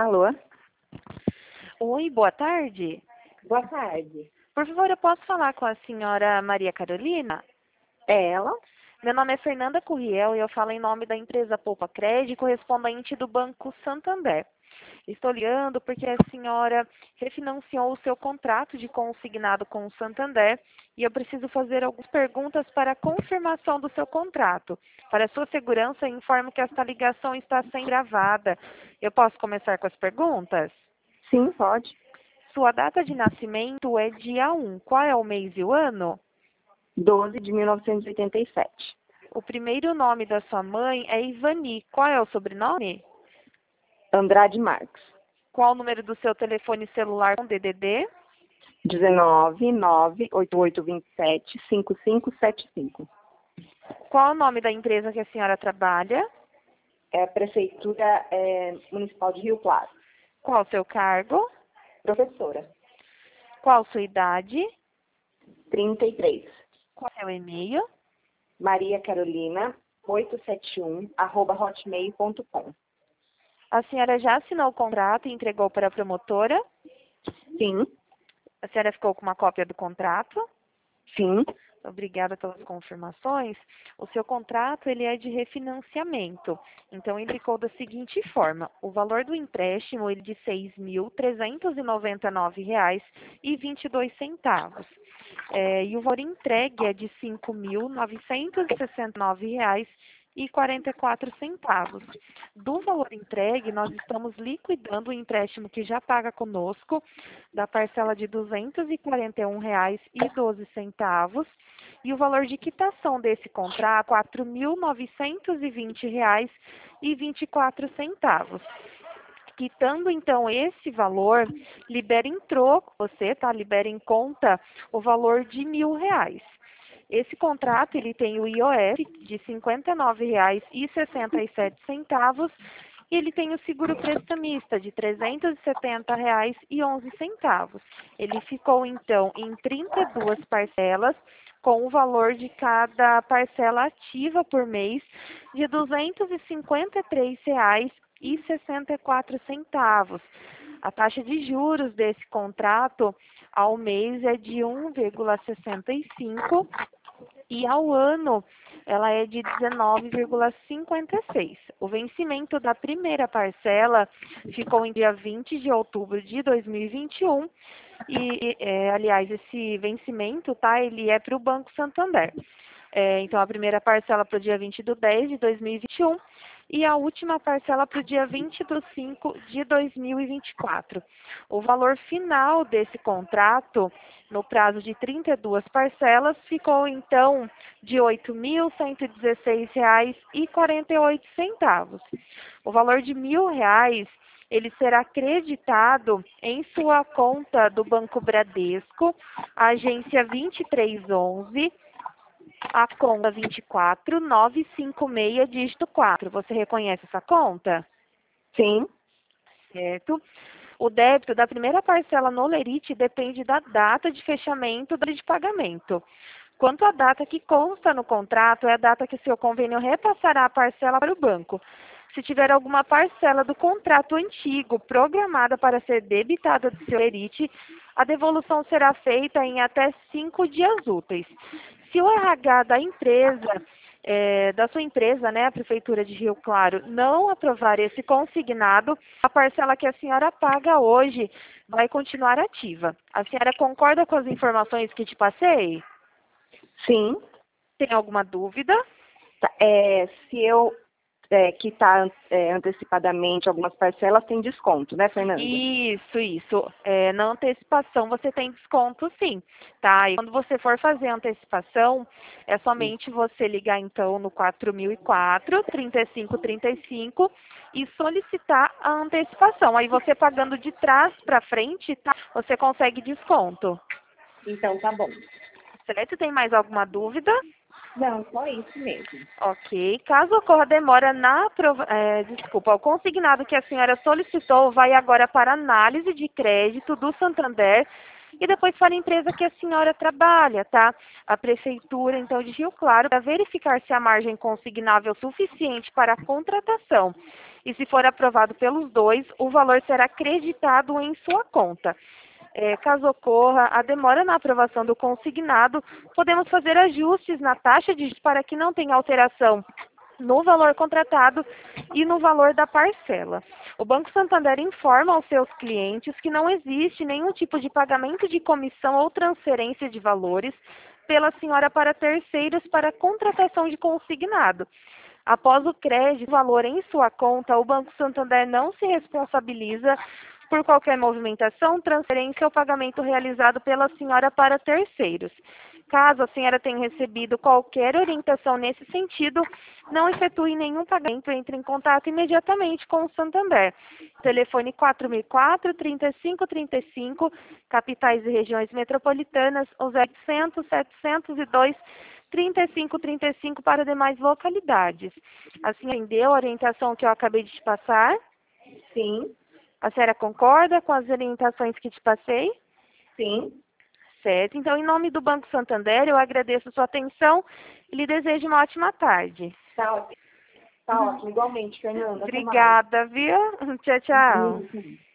Alô? Oi, boa tarde. Boa tarde. Por favor, eu posso falar com a senhora Maria Carolina? É ela? Meu nome é Fernanda Curriel e eu falo em nome da empresa Poupa Crédito, correspondente do Banco Santander. Estou ligando porque a senhora refinanciou o seu contrato de consignado com o Santander e eu preciso fazer algumas perguntas para a confirmação do seu contrato. Para sua segurança, informo que esta ligação está sendo gravada. Eu posso começar com as perguntas? Sim, pode. Sua data de nascimento é dia 1. Qual é o mês e o ano? 12 de 1987. O primeiro nome da sua mãe é Ivani. Qual é o sobrenome? Andrade Marques. Qual o número do seu telefone celular com DDD? 19 98827 5575. Qual o nome da empresa que a senhora trabalha? É a Prefeitura Municipal de Rio Claro. Qual o seu cargo? Professora. Qual sua idade? 33. Qual é o e-mail? Maria Carolina 871@hotmail.com. A senhora já assinou o contrato e entregou para a promotora? Sim, A senhora ficou com uma cópia do contrato? sim. Obrigada pelas confirmações. O seu contrato ele é de refinanciamento. Então, ele ficou da seguinte forma. O valor do empréstimo ele é de R$ 6.399,22. E o valor entregue é de R$ 5.969,44. Do valor entregue, nós estamos liquidando o empréstimo que já paga conosco, da parcela de R$ 241,12. E o valor de quitação desse contrato, R$ 4.920,24. Quitando, então, esse valor, libera em troco, você, tá? Libera em conta o valor de R$ 1.000. Esse contrato, ele tem o IOF de R$ 59,67 e ele tem o seguro prestamista de R$ 370,11. Ele ficou, então, em 32 parcelas, com o valor de cada parcela ativa por mês de R$ 253,64. A taxa de juros desse contrato ao mês é de 1,65 e ao ano ela é de 19,56. O vencimento da primeira parcela ficou em dia 20 de outubro de 2021 aliás, esse vencimento, tá, ele é para o Banco Santander. Então, a primeira parcela para o dia 20 de 10 de 2021 e a última parcela para o dia 20 de 5 de 2024. O valor final desse contrato, no prazo de 32 parcelas, ficou, então, de R$ 8.116,48. O valor de R$ 1.000 ele será creditado em sua conta do Banco Bradesco, a agência 2311, a conta 24956, dígito 4. Você reconhece essa conta? Sim. Certo. O débito da primeira parcela no Lerite depende da data de fechamento de pagamento. Quanto à data que consta no contrato, é a data que o seu convênio repassará a parcela para o banco. Se tiver alguma parcela do contrato antigo programada para ser debitada do seu Lerite, a devolução será feita em até 5 dias úteis. Se o RH da empresa, da sua empresa, né, a Prefeitura de Rio Claro, não aprovar esse consignado, a parcela que a senhora paga hoje vai continuar ativa. A senhora concorda com as informações que te passei? Sim. Tem alguma dúvida? Se eu quitar antecipadamente algumas parcelas, tem desconto, né, Fernanda? Isso. Na antecipação você tem desconto sim, tá? E quando você for fazer a antecipação, é somente você ligar então no 4004 3535 e solicitar a antecipação. Aí você pagando de trás para frente, tá? Você consegue desconto. Então, tá bom. Certo? Tem mais alguma dúvida? Não, só isso mesmo. Ok. Caso ocorra demora o consignado que a senhora solicitou vai agora para análise de crédito do Santander e depois para a empresa que a senhora trabalha, tá? A Prefeitura, então, de Rio Claro, para verificar se a margem consignável é suficiente para a contratação e se for aprovado pelos dois, o valor será creditado em sua conta. Caso ocorra a demora na aprovação do consignado, podemos fazer ajustes na taxa de juros para que não tenha alteração no valor contratado e no valor da parcela. O Banco Santander informa aos seus clientes que não existe nenhum tipo de pagamento de comissão ou transferência de valores pela senhora para terceiros para contratação de consignado. Após o crédito do valor em sua conta, o Banco Santander não se responsabiliza por qualquer movimentação, transferência ou pagamento realizado pela senhora para terceiros. Caso a senhora tenha recebido qualquer orientação nesse sentido, não efetue nenhum pagamento, entre em contato imediatamente com o Santander. Telefone 4004-3535, capitais e regiões metropolitanas, ou 0800-702 3535 para demais localidades. A senhora entendeu a orientação que eu acabei de te passar? Sim, A senhora concorda com as orientações que te passei? sim. Certo. Então, em nome do Banco Santander, eu agradeço a sua atenção e lhe desejo uma ótima tarde. Tá ótimo. Tá ótimo. Igualmente, Fernanda. Até mais. Obrigada, viu? Tchau, tchau.